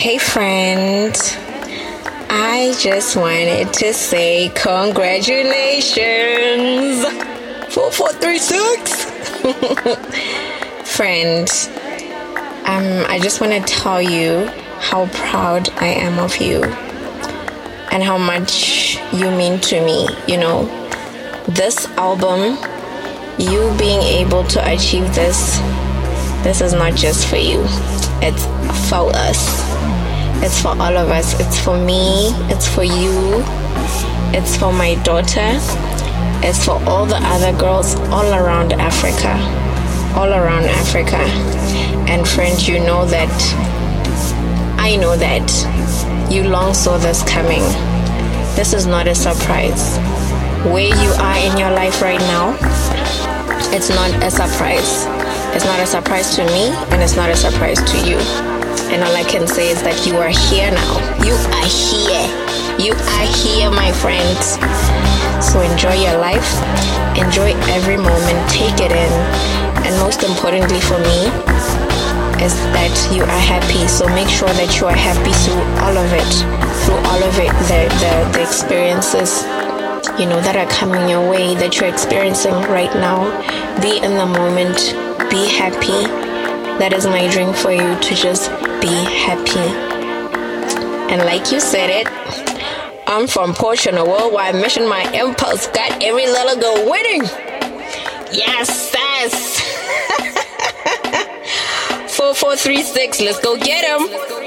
Hey friend, I just wanted to say congratulations. 4436. Friend, I just want to tell you how proud I am of you and how much you mean to me. You know, this album, you being able to achieve this is not just for you. It's for us. It's for all of us. It's for me. It's for you. It's for my daughter. It's for all the other girls all around Africa. All around Africa. And friend, you know that I know that you long saw this coming. This is not a surprise. Where you are in your life right now, it's not a surprise. It's not a surprise to me, and it's not a surprise to you. And all I can say is that you are here now. You are here. You are here, my friends. So enjoy your life. Enjoy every moment. Take it in. And most importantly for me is that you are happy. So make sure that you are happy through all of it. Through all of it. The experiences, you know, that are coming your way, that you're experiencing right now. Be in the moment. Be happy. That is my dream for you, to just be happy. And like you said it, I'm from Porsche on a worldwide mission. My impulse got every little girl winning. Yes, yes. 4436, let's go get him.